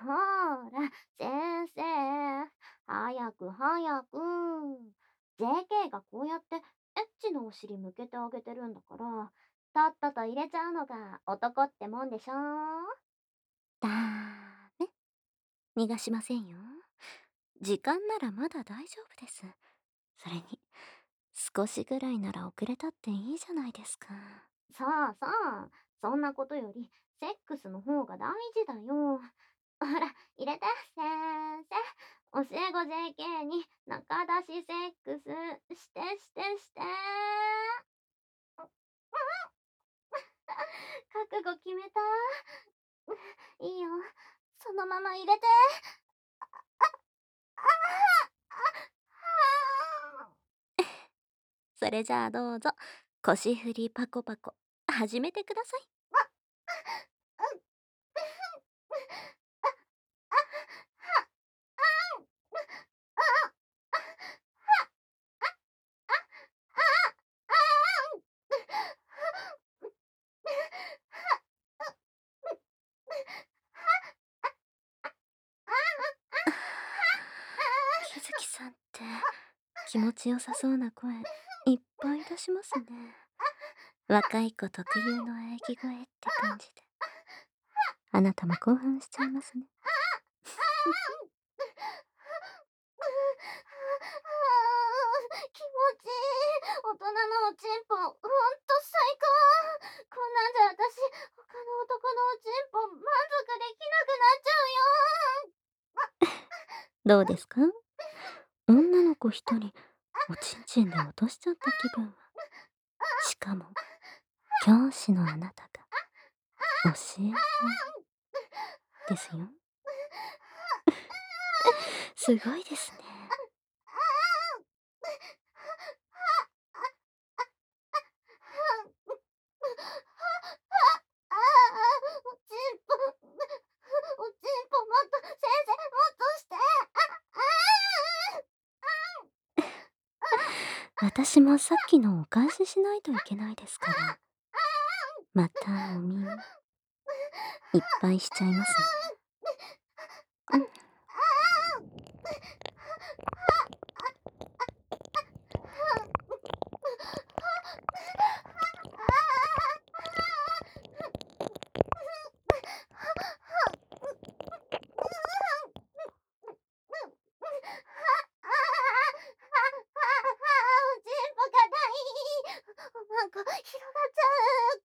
ら、先生。早く早く。JK がこうやってエッチなお尻向けてあげてるんだから、とっとと入れちゃうのが男ってもんでしょ。だめ。逃がしませんよ。時間ならまだ大丈夫です。それに、少しぐらいなら遅れたっていいじゃないですか。さあさあ、そんなことより、セックスの方が大事だよ。ほら、入れて、先生。教え子 JK に中出しセックスして。覚悟決めた。いいよ。そのまま入れて。それじゃあどうぞ、腰振りパコパコ、始めてください。木月さんって気持ちよさそうな声いっぱい出しますね。若い子特有の喘ぎ声って感じで。あなたも興奮しちゃいますね。気持ちいい。大人のおちんぽ、ほんと最高。こんなんじゃ私、他の男のおちんぽ満足できなくなっちゃうよ。どうですか？女の子一人、おちんちんで落としちゃった気分は。しかも、教師のあなたが、教え子ですよ。すごいですね。おちんぽ、おちんぽもっと、先生もっとして。私もさっきのお返ししないといけないですから。またお耳、いっぱいしちゃいますね。うん。おちんぽがたい。なんか広がっちゃう。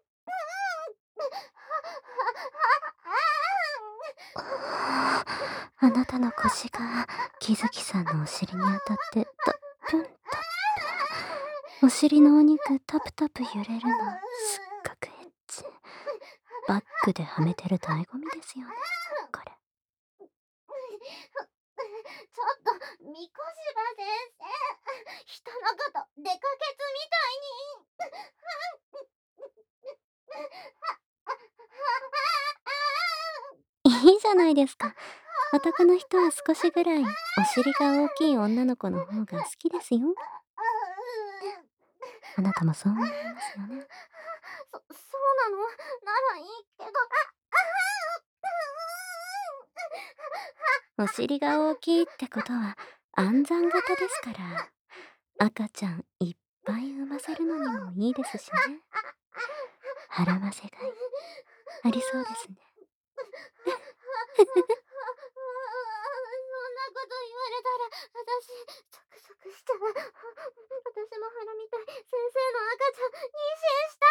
あなたの腰が木月さんのお尻に当たってタップンタップン。お尻のお肉タプタプ揺れるのすっごくエッチ。バッグではめてる醍醐味ですよね、これ。ちょっと、三越場先生。人のことデカケツみたいに。いいじゃないですか。男の人は少しぐらいお尻が大きい女の子の方が好きですよ。あなたもそう思いますよね。そうなのならいいけど。お尻が大きいってことは安産型ですから、赤ちゃんいっぱい産ませるのにもいいですしね。腹ませがいありそうですね。そんなこと言われたら、私、ゾクゾクしちゃう。私も腹みたい。先生の赤ちゃん、妊娠した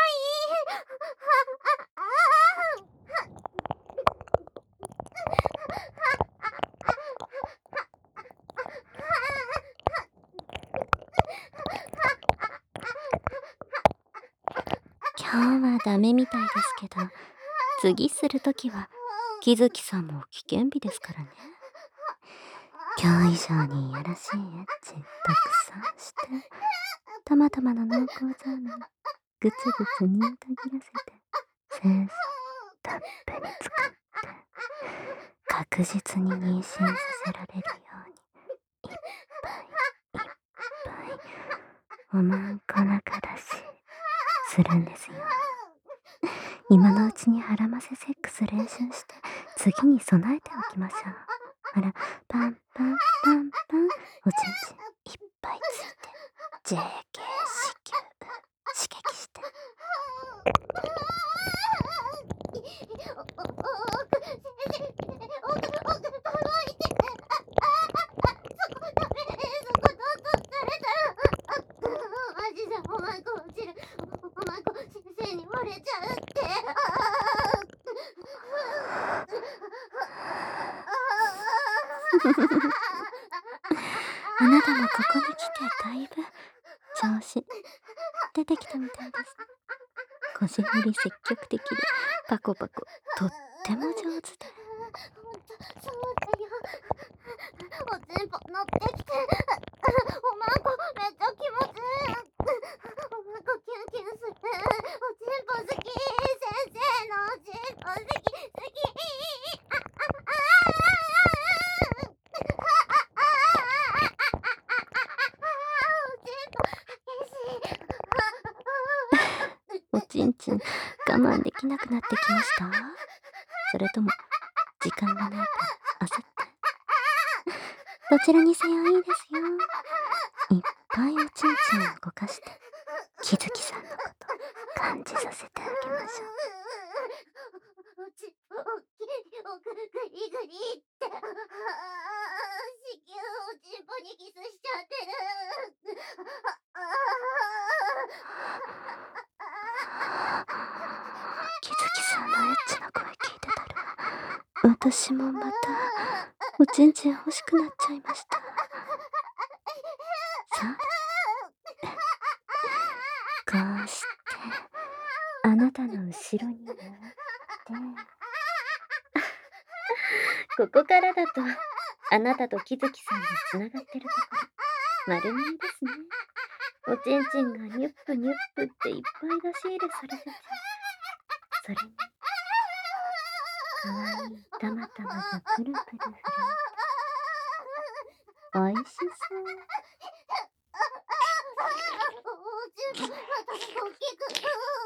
い。今日はダメみたいですけど、次するときは、木月さんも危険日ですからね。今日以上にいやらしいエッチたくさんして、たまたまの濃厚ザーメンぐつぐつ煮えたぎらせて、先生たっぷり使って確実に妊娠させられるようにいっぱいいっぱいおまんこ中出しするんですよ。今のうちに腹ませセックス練習して次に備えておきましょう。ほら、パンパンパンパン、おちんちんいっぱいついて、JK 子宮刺激して。 マジでおまんこ落ちる。おまんこ先生に漏れちゃうって。 あなたもここに来てだいぶ調子出てきたみたいです。こじ振り積極的でパコパコとっても上手で。 ほんとそうだよ。おちんぽ乗ってきて。おまんこめっちゃ気持ちいい。おまんこキュンキュンする。おちんぽ好き。先生のおちんぽ好き好き。 おちんちん我慢できなくなってきました？それとも時間がないと焦って？どちらにせよいいですよ。いっぱいおちんちんを動かして木月さんのこと感じさせてあげましょう。 おちんぽおっきいおぐりぐりって。子宮おちんぽにキスしちゃってる。 木月さんのエッチな声聞いてたら私もまたおちんちん欲しくなっちゃいました。さあ、こうしてあなたの後ろに乗ってここからだとあなたと木月さんがつながってるところ丸見えですね。おちんちんがニュップニュップっていっぱい出し入れされてて、それにかわいいたまたまがプルプル震えておいしそう。 おちんぽ私大きく。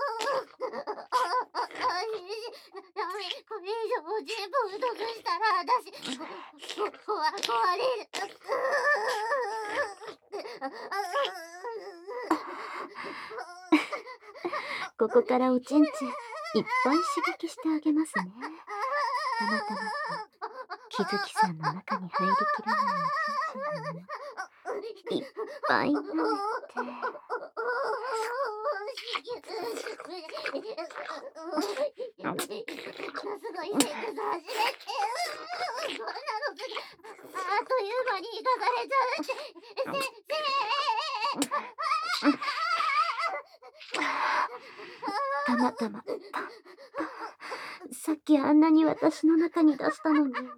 ダメ、これ以上おちんぽ太くしたら私壊れる。 ここからおちんちんいっぱい刺激してあげますね。たまたまと木月さんの中に入りきらないおちんちんのままいっぱい舐めて。 すごいセックス始めて。こんなの次あっという間に行かされちゃうって。 たまたまさっきあんなに私の中に出したのに木月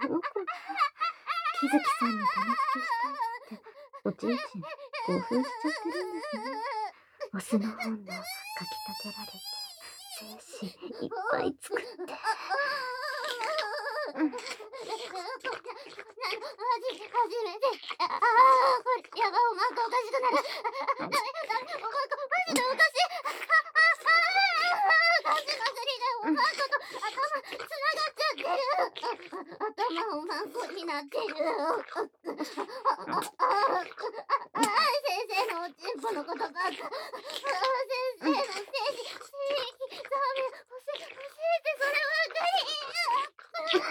さんに種付けしたいっておちんちん興奮しちゃってるんですね。オスの本能がかきたてられて精子いっぱい作って。 初めて。これやばい、おまんこおかしくなる。ダメ、おまんこマジでおかしい。ガス祭りでおまんこと頭つながっちゃってる。頭おまんこになってる。先生のおちんぽのことばっか。先生の精子、ダメ、教えて、そればっか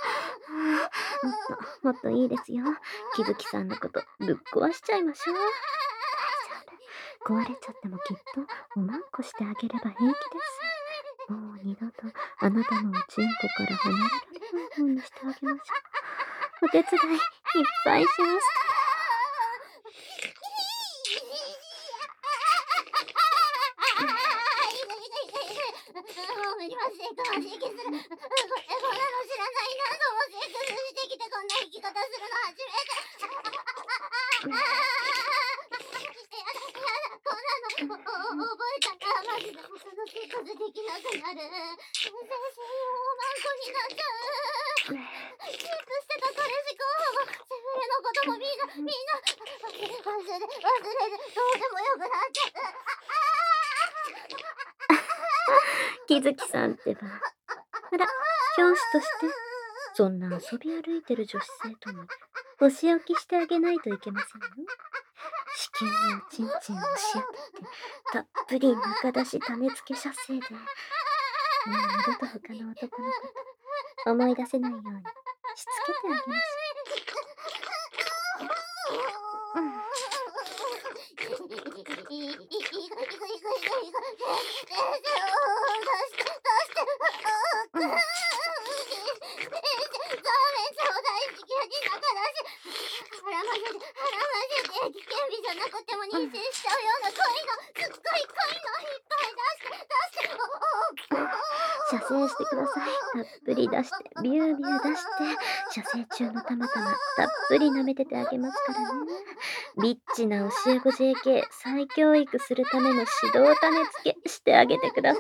り。 もっといいですよ。木月さんのことぶっ壊しちゃいましょう。大丈夫。壊れちゃってもきっとおまんこしてあげれば平気です。もう二度とあなたのおちんぽから離れられないようにしてあげましょう。お手伝いいっぱいしますから。 無理はセクマシキする。こんなの知らないな。そうセックスしてきてこんな生き方するの初めて。こんなの覚えたらマジで他のセックスできなくなる。先生おまんこになっちゃう。キープしてた彼氏候補もセフレのこともみんな忘れる。どうでもよくなっちゃう。 木月さんってばほら教師としてそんな遊び歩いてる女子生徒に、お仕置きしてあげないといけませんよ。子宮やちんちんを押し当てて、たっぷり中出し種付け射精で、もう二度と他の男のこと思い出せないようにしつけてあげましょう。うん。うん。 危険日じゃなくても妊うん。 娠しちゃうようなすっごい濃いのいっぱい出して射精してください。たっぷり出して、ビュービュー出して、射精中のたまたまたっぷり舐めててあげますからね。リッチな教え子 JK 再教育するための指導種付けしてあげてください。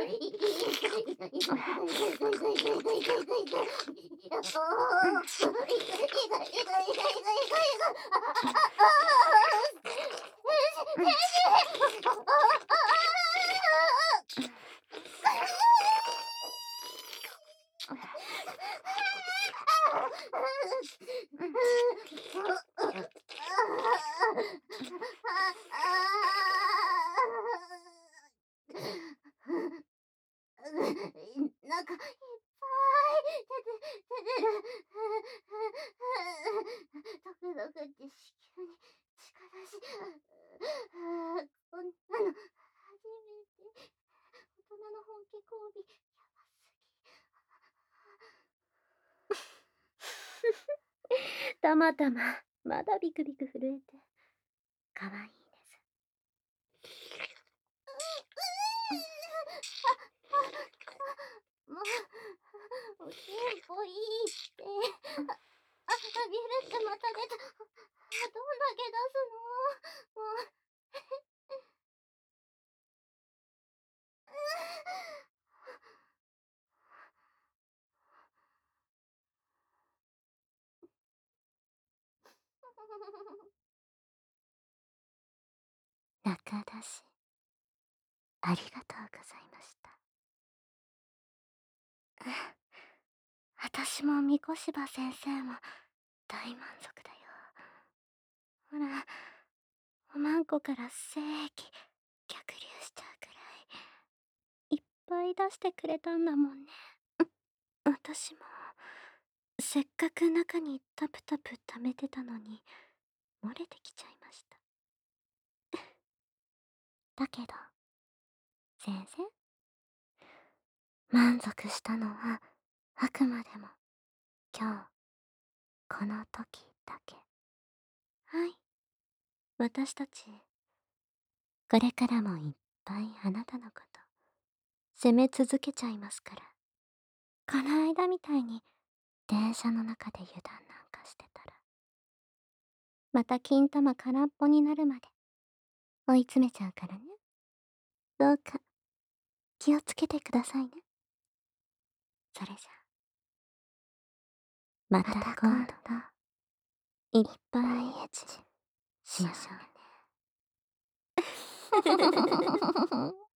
うん。うん。うん。 なんかいっぱい出てる。ドクドクって子宮に近だし、こんなの初めて。大人の本気交尾、やばたまたま、まだビクビク震えて、かわいいです。うん。 もう、おしっこいいって。 うん。 ビールってまた出た。どんだけ出すの？もう。 中出し、ありがとうございました。私も三越柴先生も大満足だよ。ほら、おまんこから精液逆流しちゃうくらい、いっぱい出してくれたんだもんね。私も、せっかく中にタプタプ溜めてたのに、漏れてきちゃいました。だけど、先生、満足したのは、あくまでも、今日、この時だけ。はい。私たち、これからもいっぱいあなたのこと、責め続けちゃいますから。この間みたいに、電車の中で油断なんかしてたら、また金玉空っぽになるまで、追い詰めちゃうからね。どうか、気をつけてくださいね。それじゃ、また今度、いっぱいエッチしましょうね。